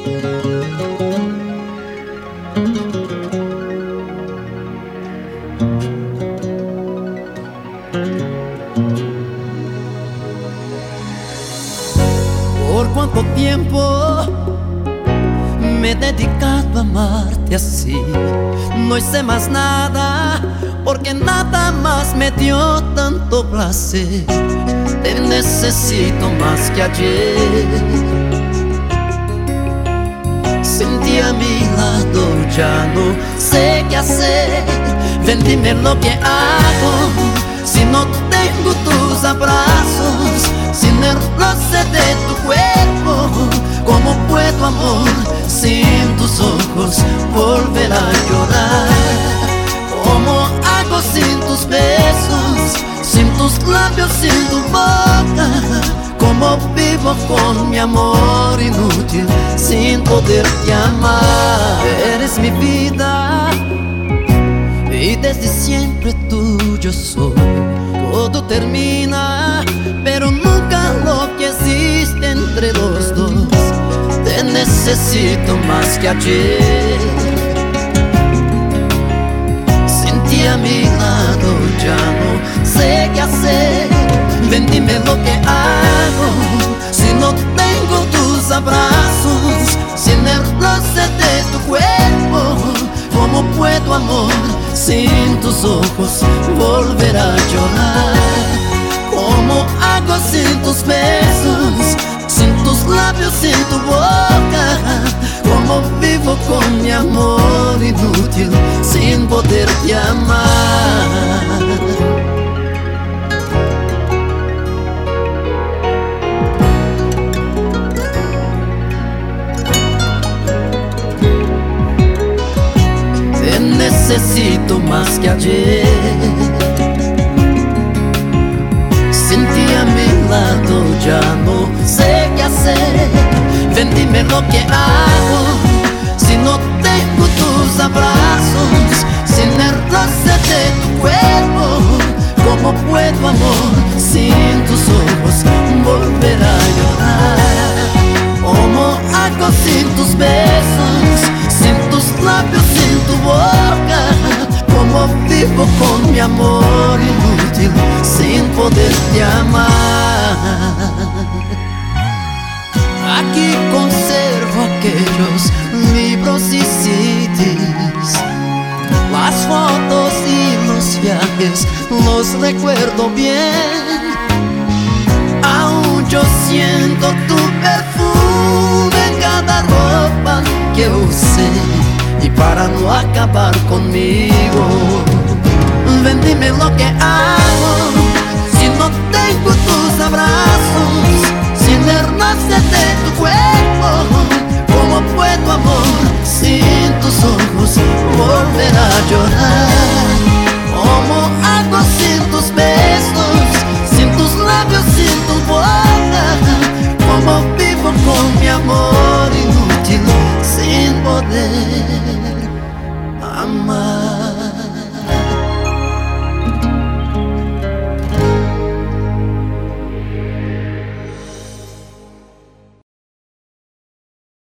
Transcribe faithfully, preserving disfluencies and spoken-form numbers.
Por cuánto tiempo me he dedicado a amarte así. No hice más nada, porque nada más me dio tanto placer. Te necesito más que ayer. Sin ti a mi lado ya no sé qué hacer. Ven, dime lo que hago si no tengo tus abrazos, sin el roce de tu cuerpo. ¿Cómo puedo, amor, sin tus ojos volver a llorar? ¿Cómo hago sin tus besos, sin tus labios, sin tu boca? ¿Cómo vivo con mi amor inútil sin poderte amar? Eres mi vida y desde siempre tuyo soy. Todo termina, pero nunca lo que existe entre los dos. Te necesito más que ayer. Sin ti a mi lado ya no sé qué hacer. Ven, dime lo que hago si no tengo tus abrazos, sin el roce de tu cuerpo. ¿Cómo puedo, amor, sin tus ojos volver a llorar? ¿Cómo hago sin tus besos, sin tus labios, sin tu boca? ¿Cómo vivo con mi amor inútil sin poderte amar? Te necesito más que ayer. Sin ti a mi lado ya no sé qué hacer. Ven, dime lo que hago si no tengo tus abrazos, sin el roce de tu cuerpo. ¿Cómo puedo, amor, sin tus ojos volver a llorar? ¿Cómo hago sin tus besos, sin tus labios, sin tu boca? ¿Cómo vivo con mi amor inútil sin poderte amar? Aquí conservo aquellos libros y C Ds, las fotos y los viajes, los recuerdo bien. Aún yo siento tu perfume en cada ropa que usé. Y para no acabar conmigo, ven, dime lo que hago si no tengo tus abrazos, sin el roce de tu cuerpo. ¿Cómo puedo, amor, sin tus ojos volver a llorar? ¿Cómo hago sin tus besos, sin tus labios, sin tu boca? ¿Cómo vivo con mi amor inútil sin poder amar?